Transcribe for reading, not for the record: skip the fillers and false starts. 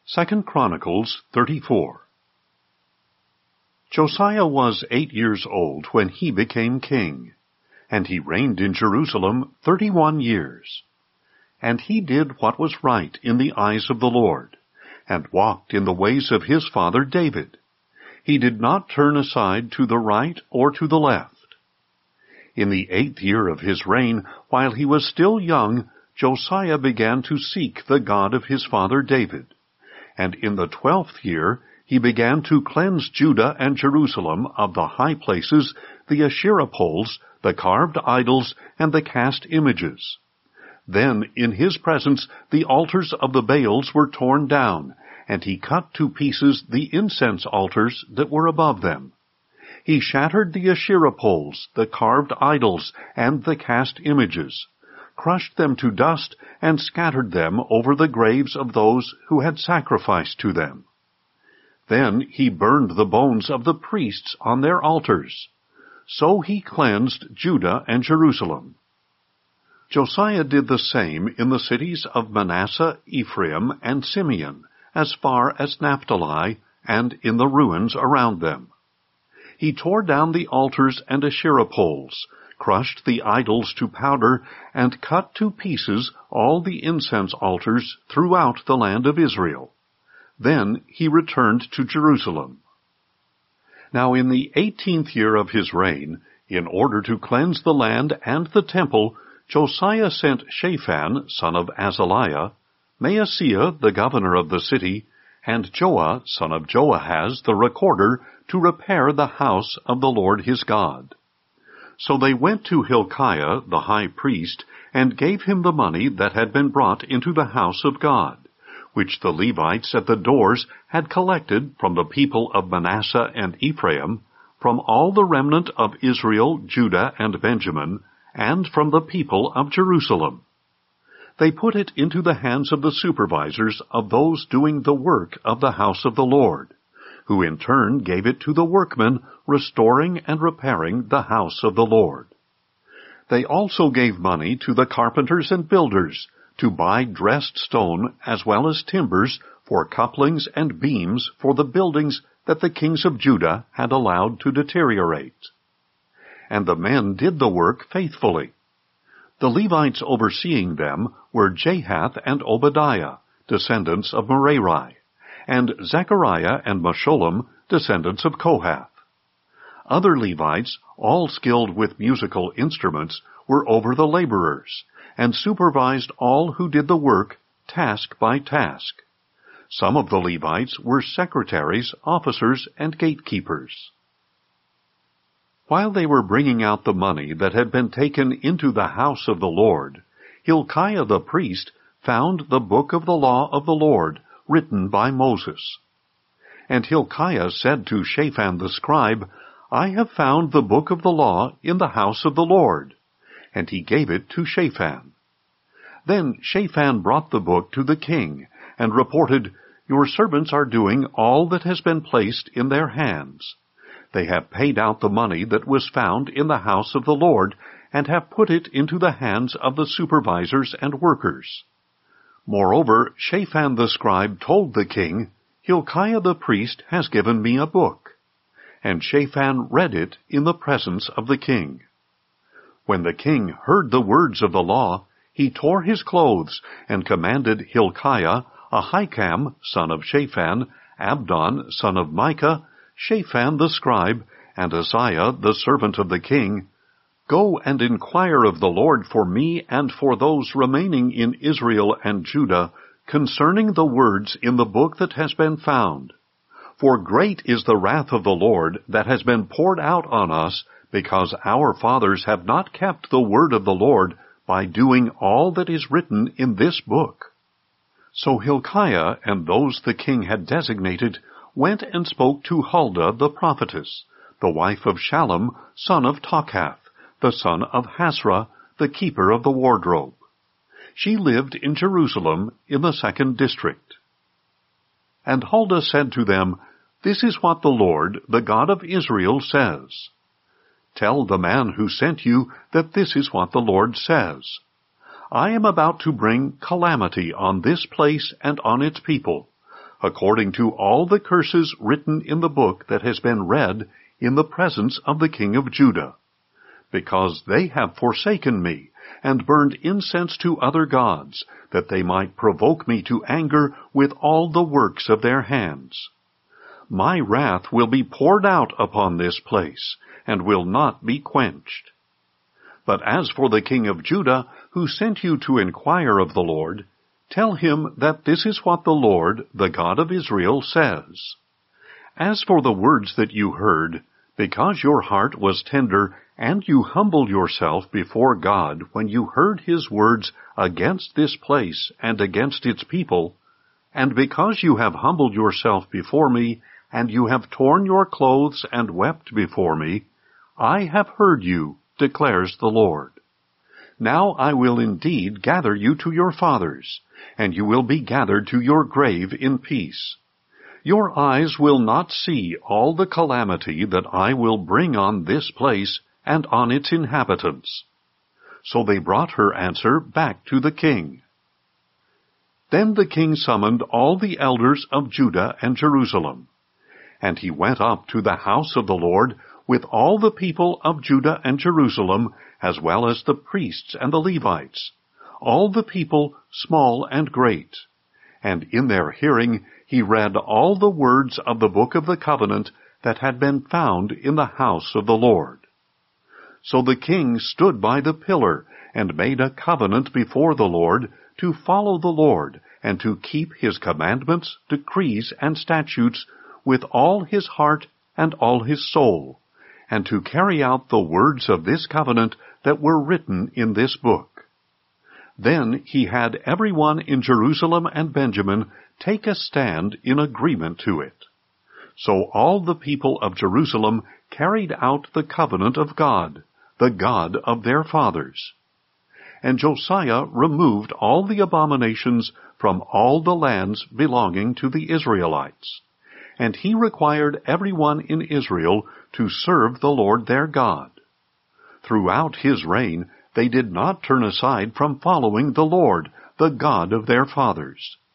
2 Chronicles 34. Josiah was 8 years old when he became king, and he reigned in Jerusalem 31 years. And he did what was right in the eyes of the Lord, and walked in the ways of his father David. He did not turn aside to the right or to the left. In the 8th year of his reign, while he was still young, Josiah began to seek the God of his father David. And in the 12th year he began to cleanse Judah and Jerusalem of the high places, the Asherah poles, the carved idols, and the cast images. Then in his presence the altars of the Baals were torn down, and he cut to pieces the incense altars that were above them. He shattered the Asherah poles, the carved idols, and the cast images, crushed them to dust, and scattered them over the graves of those who had sacrificed to them. Then he burned the bones of the priests on their altars. So he cleansed Judah and Jerusalem. Josiah did the same in the cities of Manasseh, Ephraim, and Simeon, as far as Naphtali, and in the ruins around them. He tore down the altars and Asherah poles, crushed the idols to powder, and cut to pieces all the incense altars throughout the land of Israel. Then he returned to Jerusalem. Now in the 18th year of his reign, in order to cleanse the land and the temple, Josiah sent Shaphan, son of Azaliah, Maaseiah, the governor of the city, and Joah, son of Joahaz, the recorder, to repair the house of the Lord his God. So they went to Hilkiah, the high priest, and gave him the money that had been brought into the house of God, which the Levites at the doors had collected from the people of Manasseh and Ephraim, from all the remnant of Israel, Judah, and Benjamin, and from the people of Jerusalem. They put it into the hands of the supervisors of those doing the work of the house of the Lord, who in turn gave it to the workmen restoring and repairing the house of the Lord. They also gave money to the carpenters and builders to buy dressed stone as well as timbers for couplings and beams for the buildings that the kings of Judah had allowed to deteriorate. And the men did the work faithfully. The Levites overseeing them were Jahath and Obadiah, descendants of Merari, and Zechariah and Meshullam, descendants of Kohath. Other Levites, all skilled with musical instruments, were over the laborers, and supervised all who did the work, task by task. Some of the Levites were secretaries, officers, and gatekeepers. While they were bringing out the money that had been taken into the house of the Lord, Hilkiah the priest found the book of the law of the Lord, written by Moses. And Hilkiah said to Shaphan the scribe, I have found the book of the law in the house of the Lord. And he gave it to Shaphan. Then Shaphan brought the book to the king, and reported, Your servants are doing all that has been placed in their hands. They have paid out the money that was found in the house of the Lord, and have put it into the hands of the supervisors and workers. Moreover, Shaphan the scribe told the king, Hilkiah the priest has given me a book. And Shaphan read it in the presence of the king. When the king heard the words of the law, he tore his clothes, and commanded Hilkiah, Ahikam, son of Shaphan, Abdon, son of Micah, Shaphan the scribe, and Isaiah the servant of the king, Go and inquire of the Lord for me and for those remaining in Israel and Judah concerning the words in the book that has been found. For great is the wrath of the Lord that has been poured out on us, because our fathers have not kept the word of the Lord by doing all that is written in this book. So Hilkiah and those the king had designated went and spoke to Huldah the prophetess, the wife of Shallum, son of Tokhath, the son of Hasrah, the keeper of the wardrobe. She lived in Jerusalem in the 2nd district. And Huldah said to them, This is what the Lord, the God of Israel, says. Tell the man who sent you that this is what the Lord says. I am about to bring calamity on this place and on its people, according to all the curses written in the book that has been read in the presence of the king of Judah, because they have forsaken me, and burned incense to other gods, that they might provoke me to anger with all the works of their hands. My wrath will be poured out upon this place, and will not be quenched. But as for the king of Judah, who sent you to inquire of the Lord, tell him that this is what the Lord, the God of Israel, says. As for the words that you heard, because your heart was tender, and you humbled yourself before God when you heard his words against this place and against its people, and because you have humbled yourself before me, and you have torn your clothes and wept before me, I have heard you, declares the Lord. Now I will indeed gather you to your fathers, and you will be gathered to your grave in peace. Your eyes will not see all the calamity that I will bring on this place and on its inhabitants. So they brought her answer back to the king. Then the king summoned all the elders of Judah and Jerusalem, and he went up to the house of the Lord with all the people of Judah and Jerusalem, as well as the priests and the Levites, all the people, small and great. And in their hearing he read all the words of the book of the covenant that had been found in the house of the Lord. So the king stood by the pillar and made a covenant before the Lord to follow the Lord and to keep his commandments, decrees, and statutes with all his heart and all his soul, and to carry out the words of this covenant that were written in this book. Then he had everyone in Jerusalem and Benjamin take a stand in agreement to it. So all the people of Jerusalem carried out the covenant of God, the God of their fathers. And Josiah removed all the abominations from all the lands belonging to the Israelites. And he required everyone in Israel to serve the Lord their God. Throughout his reign, they did not turn aside from following the Lord, the God of their fathers.